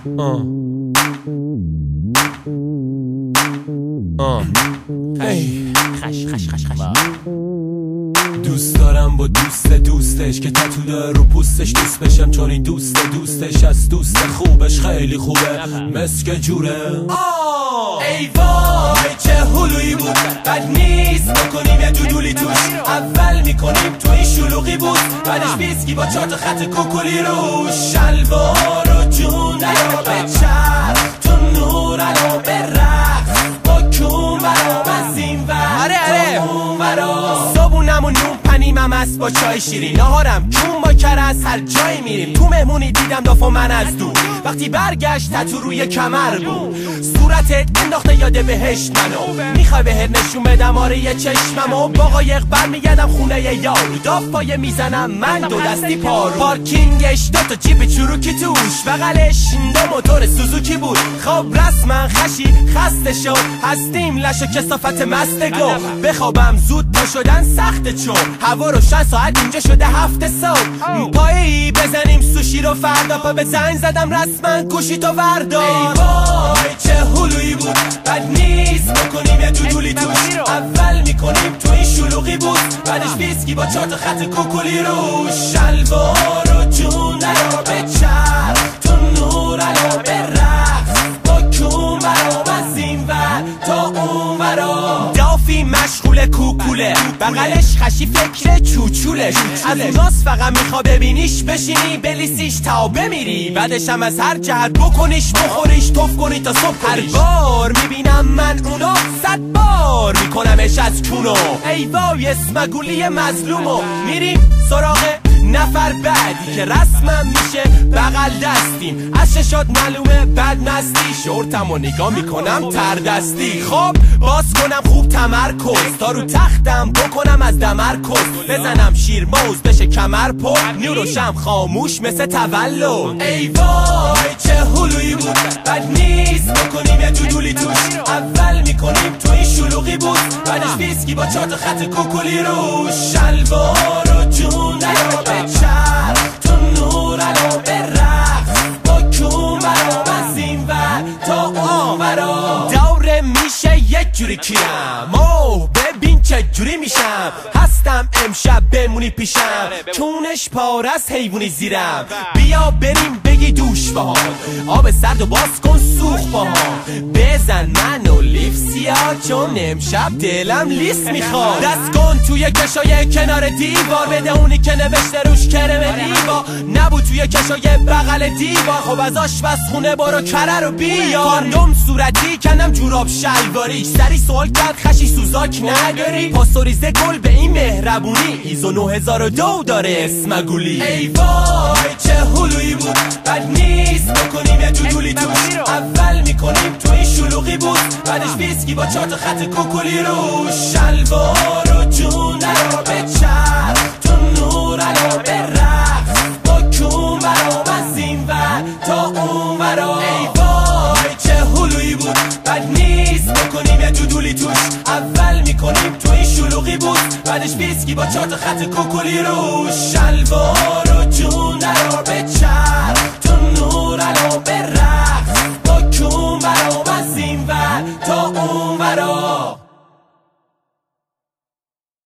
دوست دارم با دوستش که تتو داره رو پوستش دوست بشم، چون این دوستش از دوست خوبش خیلی خوبه مسک جوره. ای وای چه هلویی بود، بد نیست بکنیم یه دودولی توش. اول میکنیم تو این شلوغی بود، بعدش بیسکی با 4 تا خط کوکولی روش. شلوار و جون درا به چرخ، تو نور علا به رقص، با کون برا مزین ور تو اون برا. صبونم و نون پنیمم است با چای شیرین، نهارم کون با کرز، هر جایی میریم. تو مهمونی دیدم دافو من از دور، وقتی برگشت تتو روی کمر بود. صورتت انداخته یاد بهشت منو، میخوای بهت نشون بدم آره یه چشممو. با قایق برمیگردم خونه یارو، داف پایه میزنم من 2 دستی پارو. پارکینگش 2 تا جیب چروکی توش، بغلش 2 موتور سوزوکی بود. خب رسما خشی خسته شد، هستیم لش و کثافت مستگو. بخوابم زود پا شدن سخته، چون هوا روشن ساعت اینجا شده 7 صبح. پایی بزنیم سوشی رو فردا، پا به زنگ زدم رسما گوشی تو وردار. ای وای چه هلویی بود، بد نیست بکنیم یه دودولی توش. اول میکنیم تو این شلوغی بود، بعدش بیسکی با 4 تا خط کوکولی روش. شلوار و جون درا به چرخ، تو نور علا به رقص، با کون برا مزین ور تا اون برا. دافی مشغول کوکوله، بغلش خشی فکر چوچولش. از اوناس فقط میخوا ببینیش، بشینی بلیسیش تا بمیری. بعدش هم از هر جهت بکنیش، بخوریش، توف کنی تا صبح. هر بار میبینم من اونو 100 بار میکنمش از کونو. ای وای اسمگولی مظلومو. میریم سراغ نفر بعدی که رسما میشه بغل دستیم. از ششات معلومه بد مستی، شورتمو نگاه میکنم تر دستی. خب باز کنم خوب تمرکز، تا رو تختم بکنم از دمرکز. بزنم شیر موز بشه کمر پر، نیوروشم خاموش مثل تولد. ای وای چه هلویی بود، بد نیست بکنیم یه دودولی توش. اول میکنیم تو این شلوغی بود، بعدش بیسکی با 4 تا خط کوکولی روش. شلوار و جون درا به چرخ، تو نور علا به رقص، با کون برا مزین ور تا اون برا. دوره میشه یک جوری کیرم، ببین چه جوری میشم. هستم امشب بمونی پیشم، کونش پارست حیوانی زیرم. بیا بریم بگی دوش باهام، آب سرد و باز کن سوخ باهام. بزن منو لیف سیاه، چون امشب دلم لیس میخواد. دست کن توی کشای کنار دیوار، بده اونی که نوشته روش کرم ریوا. نبود توی کشای بغل دیوار، خب از آشپزخونه برو کره رو بیار. کاندوم صورتی کنم جوراب شلواری، سری سوال کرد خشی سوزاک نداری. پاسوریزه گل به این مهربونی، ایزو 9002 داره اسمگولی. ای وای چه هلویی بود، بد نیست بکنیم یه دودولی توش. اول میکنیم تو این شلوغی بود، بعدش بیسکی با 4 تا خط کوکولی روش. شلوار و جون درا به چرخ، تو نور علا به رقص، با کون برا مزین ور تا اون برا. ای وای چه هلویی بود، بد نیست بکنیم یه دودولی توش. اول میکنیم تو این شلوغی بود، بعدش بیسکی با 4 تا خط کوکولی روش. شلوار و جون درا به چرخ،